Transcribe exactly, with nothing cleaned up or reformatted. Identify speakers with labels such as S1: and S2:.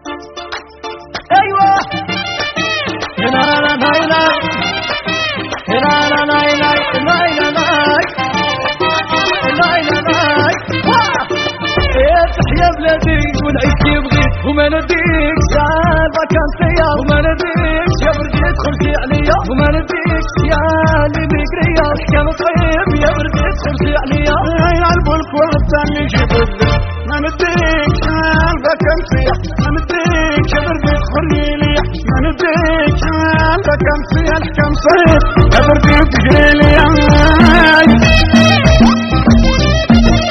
S1: ايوه لا لا لا لا لا لا لا لا لا لا لا لا تحيا بلادي ونعيش كي بغيت وما نديك شحال فاكانسيا وما نديك يا بردي تخرجي عليا وما نديك يا اللي بكريا كان طيب يا بردي تخرجي عليا
S2: يلعبوا الكل الثاني يجيب الدم ما نديك شحال فاكانسيا ما نديك يا بردي تخرجي ليا ما نديك شحال فاكانسيا الحكام صحيح يا بردي تجري